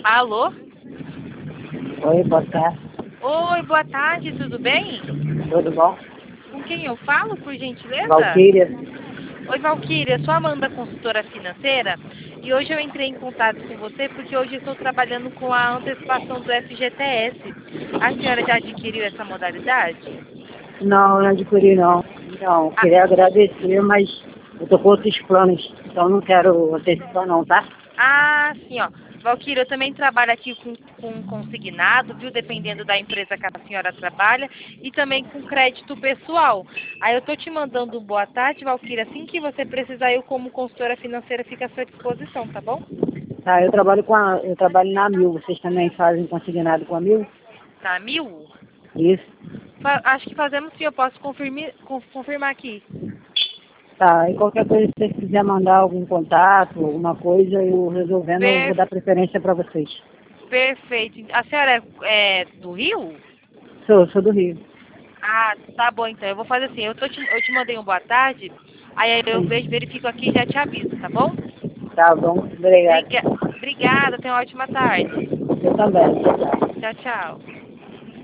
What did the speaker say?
Alô? Oi, boa tarde. Oi, boa tarde, tudo bem? Tudo bom? Com quem eu falo, por gentileza? Valquíria? Oi, Valquíria, sou Amanda, consultora financeira, e hoje eu entrei em contato com você porque hoje eu estou trabalhando com a antecipação do FGTS. A senhora já adquiriu essa modalidade? Não, não adquiri não. Então, Ah, queria agradecer, mas eu tô com outros planos, então não quero antecipar não, tá? sim, ó. Valquíria, eu também trabalho aqui com consignado, viu? Dependendo da empresa que a senhora trabalha, e também com crédito pessoal. Aí eu tô te mandando um boa tarde, Valquíria. Assim que você precisar, eu como consultora financeira fico à sua disposição, tá bom? Tá, eu trabalho na Mil, vocês também fazem consignado com a Mil? Tá, 1000? Isso. Acho que fazemos sim, eu posso confirmar aqui. Tá, e qualquer coisa, se você quiser mandar algum contato, alguma coisa, eu resolvendo, eu vou Per- dar preferência para vocês. Perfeito. A senhora é do Rio? Sou do Rio. Ah, tá bom então. Eu vou fazer assim, eu te mandei um boa tarde, aí eu Sim. vejo, verifico aqui e já te aviso, tá bom? Tá bom, obrigado. Obrigada, tenha uma ótima tarde. Eu também. Tchau, tchau. Tchau, tchau.